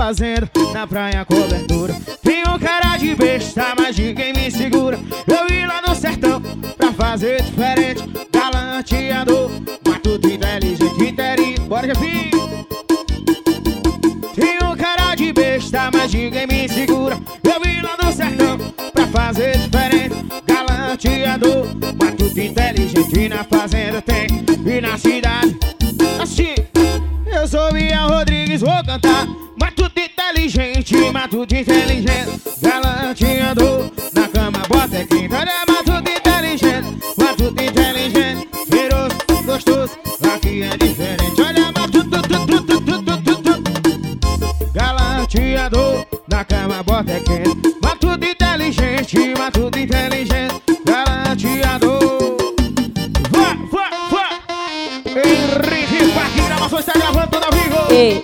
fazendo na praia cobertura. Tem um cara de besta, mas de quem me segura. Eu ir lá no sertão pra fazer diferente. Galanteador, matuto inteligente, inteirinho. Bora, Jefinho! Tem um cara de besta, mas ninguém me segura. Eu vim lá do sertão pra fazer diferente. Galanteador, matuto inteligente. E na fazenda tem, e na cidade assim. Eu sou Biel Rodrigues, vou cantar. Matuto inteligente, matuto inteligente. Galanteador, na cama bota quinta. Olha, matuto inteligente, matuto inteligente. Cheiroso, gostoso, aqui é diferente. Olha, matuto, galanteador, na cama bota é quente. Matuto inteligente, matuto inteligente. Galanteador. Vá! Henrique Parque, gravação está gravando toda ao vivo.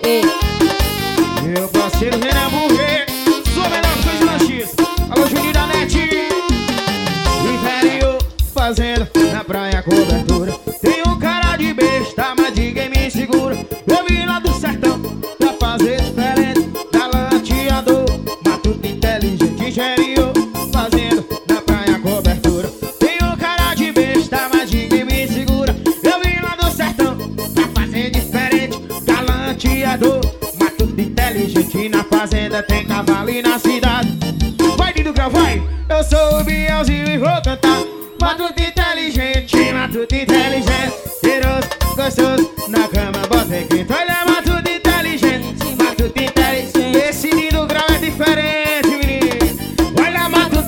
Meu parceiro Renan Burger, sou melhor que os lanches. Alô, Juninho da Net. Interior, fazendo na praia cobertura. Tem um cara de besta, mas ninguém me segura. Eu vim lá do sertão pra fazer diferente. Galanteador, matuto inteligente. Interior, fazendo na praia cobertura. Tem um cara de besta, mas ninguém me segura. Eu vim lá do sertão pra fazer diferente. Galanteador, matuto inteligente. Na fazenda tem cavalo e na cidade. Vai, Dido Grau, vai! Eu sou o Bielzinho e vou cantar. Matuto inteligente, matuto inteligente. Cheiroso, gostoso, na cama bota quente. Olha, matuto inteligente, matuto inteligente. Esse Dido Grau é diferente, menino. Olha, matuto,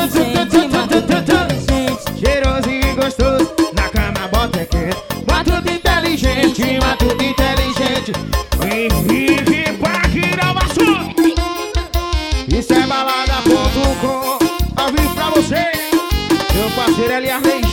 cheiroso e gostoso, na cama bota quente. Matuto inteligente, matuto inteligente. Henrique Parque, gravação. Isso é balada.com, ao vivo pra você. Meu parceiro Elias Reis.